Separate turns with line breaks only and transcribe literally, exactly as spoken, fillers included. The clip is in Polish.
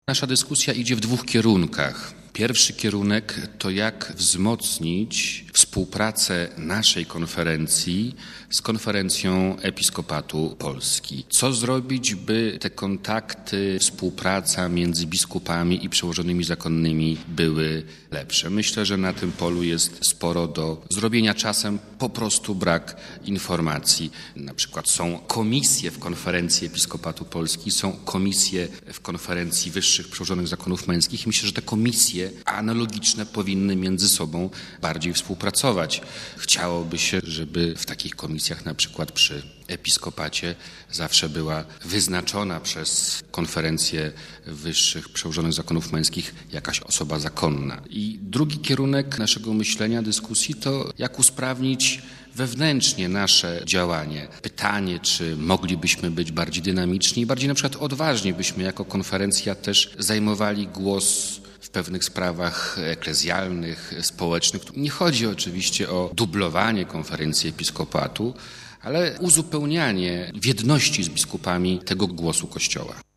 Nasza dyskusja idzie w dwóch kierunkach. Pierwszy kierunek to jak wzmocnić współpracę naszej konferencji z konferencją Episkopatu Polski. Co zrobić, by te kontakty, współpraca między biskupami i przełożonymi zakonnymi były lepsze? Myślę, że na tym polu jest sporo do zrobienia. Czasem po prostu brak informacji. Na przykład są komisje w konferencji Episkopatu Polski, są komisje w konferencji wyższych przełożonych zakonów męskich i myślę, że te komisje analogiczne powinny między sobą bardziej współpracować. Chciałoby się, żeby w takich komisjach, na przykład przy episkopacie, zawsze była wyznaczona przez konferencję wyższych przełożonych zakonów męskich jakaś osoba zakonna. I drugi kierunek naszego myślenia, dyskusji to jak usprawnić wewnętrznie nasze działanie. Pytanie, czy moglibyśmy być bardziej dynamiczni i bardziej na przykład odważni byśmy jako konferencja też zajmowali głos w pewnych sprawach eklezjalnych, społecznych. Nie chodzi oczywiście o dublowanie konferencji episkopatu, ale uzupełnianie w jedności z biskupami tego głosu Kościoła.